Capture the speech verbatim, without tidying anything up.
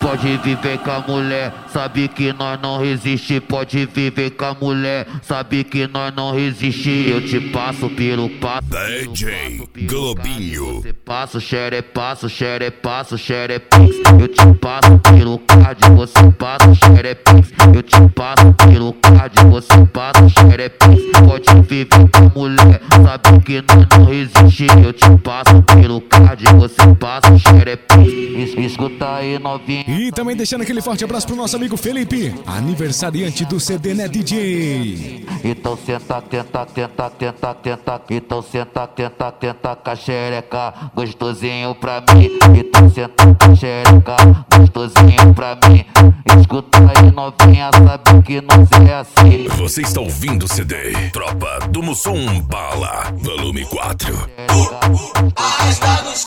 Pode viver com a mulher, sabe que nós não resiste. Pode viver com a mulher, sabe que nós não resiste. Eu te passo pelo passo, D J Globinho. você passa o xerepasso, xerepasso, xerepix. Eu te passo pelo card, você passa o xerepix. Eu te passo pelo card, você passa o xerepix. Pode viver com a mulher, sabe que nós não resiste. Eu te passo pelo card, você passa o xerepix. Escuta aí, novinha. E também deixando aquele forte abraço pro nosso amigo Felipe, aniversariante do C D, né, D J? Então senta, tenta, tenta, tenta, tenta. Então senta, tenta, tenta com a xereca, gostosinho pra mim. Então senta com a xereca, gostosinho pra mim. Escuta aí, novinha, sabe que nós é assim. Você está ouvindo o C D Tropa do Mussum Bala, volume quatro. Arrasta nos